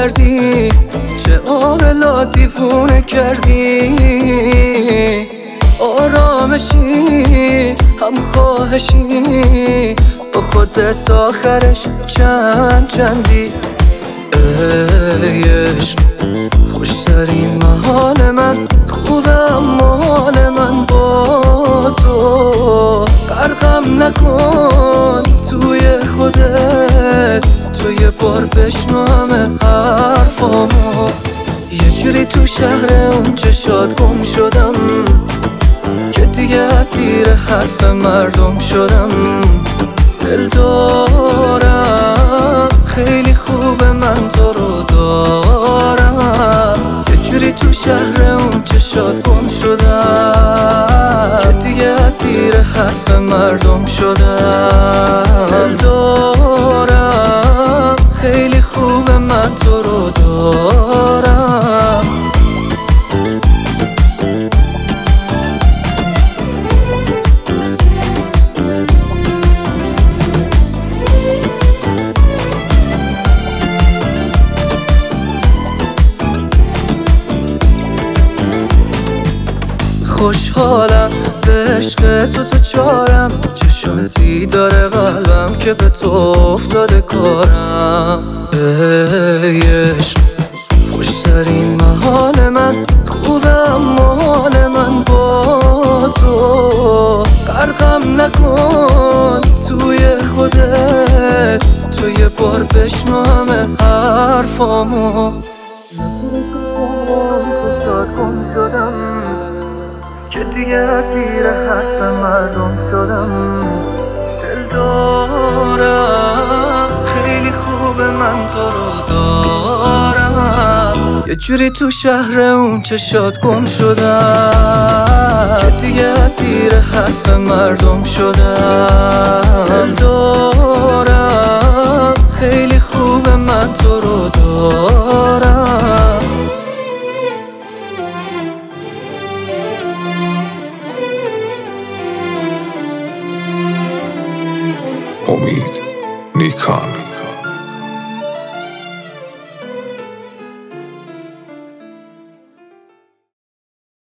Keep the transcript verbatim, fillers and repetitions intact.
کردی، چه عاقلا دیوونه کردی. آرامشی هم خواهشی، با خودت آخرش چند چندی. ای عشق خوشترین محال من، خوبه اما حال من با تو. غرقم نکن توی خودت، تو یه بار بشنو همه حرفامو. یه جوری تو شهر اون چشات گم شدم که دیگه اسیر حرف مردم شدم. دل دارم خیلی خوبه من تو رو دارم. یه جوری تو شهر اون چشات گم شدم که دیگه اسیر حرف مردم شدم. دل دارم خیلی خوبه من تو رو دارم. خوشحالم به عشق تو تو چارم، چه شانسی داره قلبم که به تو افتاده کارم. ای عشق خوشترین محال من، خوبه اما حال من با تو. غرقم نکن توی خودت، تو یه بار بشنو همه حرفامو. گم شدم که دیگه اسیر حرف مردم شدم. دل دارم خیلی خوبه من تو رو دارم. یه جوری تو شهر اون چشات گم شدم که دیگه اسیر حرف مردم شدم. دل دارم خیلی خوبه من تو رو دارم. امید نیکان.